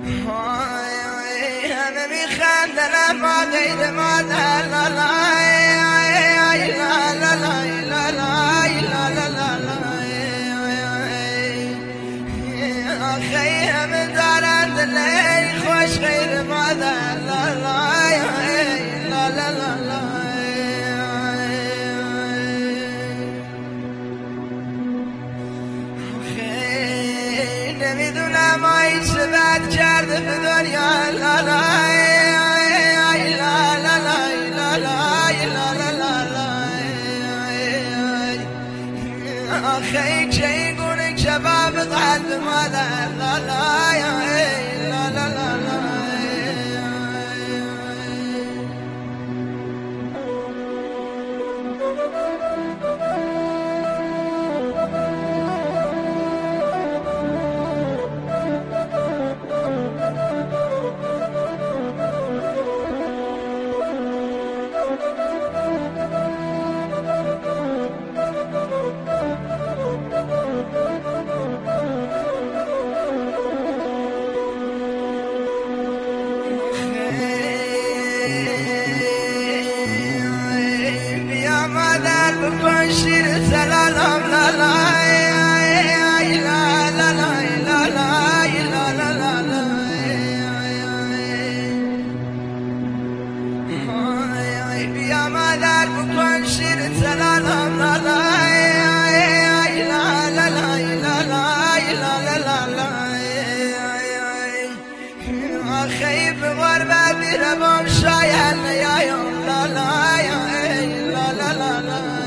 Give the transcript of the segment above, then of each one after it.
همه میخندن ما غیر مادر لا لا لا لا لا لا لا لا آخی همه دارند لی خوش غیر مادر لا لا لا لا لا نمیدونم آیی چه بد کرده به دنیا لا لا لا لا لا لا لا لا آخه چه این گونه کباب قلب مادر لا لا لا لا لا بکن شیر سلالم لا لا لا لا لا لا لا لا بیا مادر بکن شیر سلالم لا لا لا لا لا لا لا آخی به غربت میروم شاید نیایم لا لا لا لا لا لا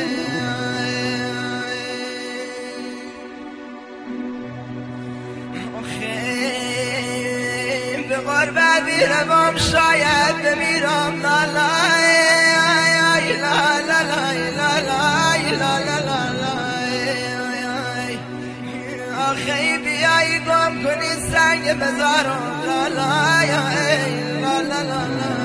به غربت میروم شاید بمیرم لا لا لا لا لا لا لا لا آخی بیایی گم کنی سنگ مزارم لا لا لا لا لا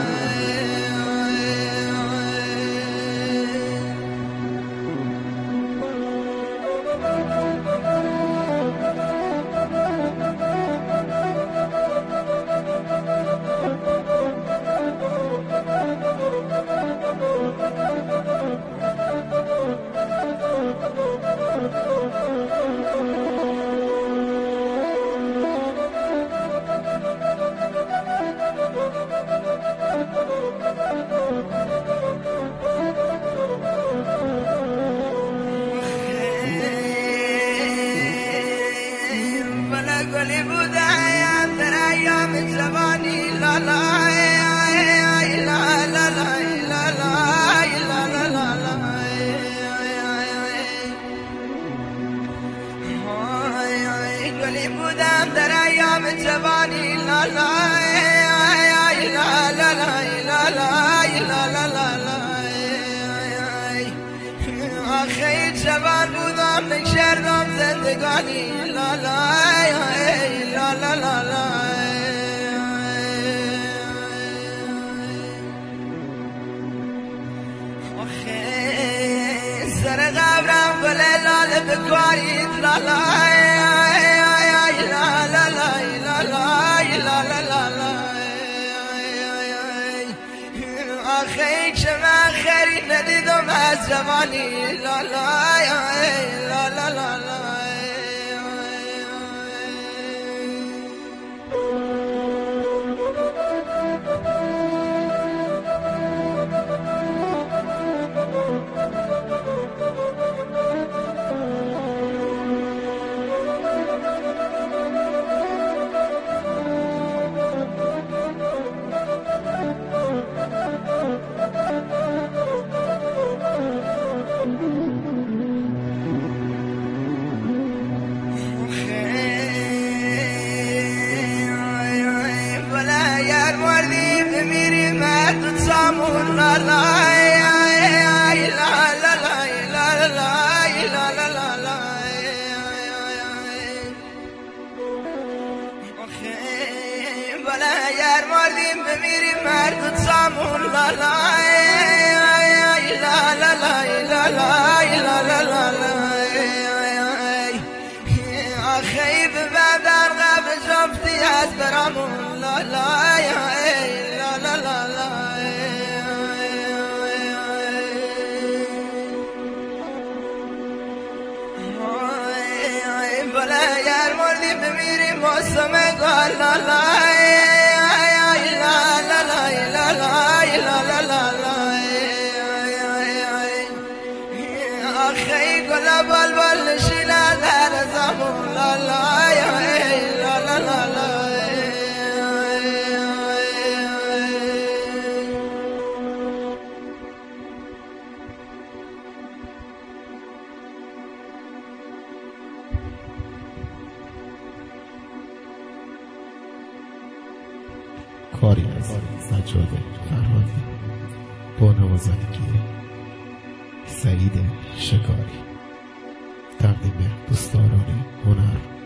گلی بودم در ایام جوانی لا لا لا لا لا لا لا گلی بودم در ایام جوانی لا لا لا لا لا آخی جوان بودم نکردم زندگانی لا لا لا لا لا سر قبرم گل لاله بکارید لا لا لا لا لا لا لا آخی که من خیلی ندیدم از جوانی لا لا لا لا لا لا سامون لا لا لا لا لا لا لا لا بلا یار مردیم بمیریم مرد سامون لا لا لا لا لا لا لا لا آخی به بدر قبل جفتی از برام موسم گل لا لا آخی گل بلبل نشینا در زمون لا لا لا لا لا کاری از سجاد فرهادی با نوازندگی سعید شکاری، تقدیم دوستداران هنر